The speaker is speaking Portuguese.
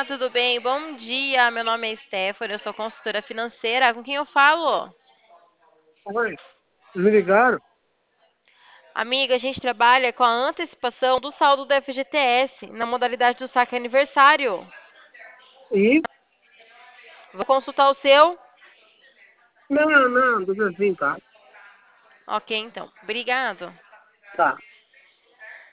Olá, tudo bem? Bom dia, meu nome é Stephanie, eu sou consultora financeira. Com quem eu falo? Oi, me ligaram? Amiga, a gente trabalha com a antecipação do saldo do FGTS na modalidade do saque aniversário. E? Vou consultar o seu? Não, deixa assim, tá? Ok, então. Obrigado. Tá.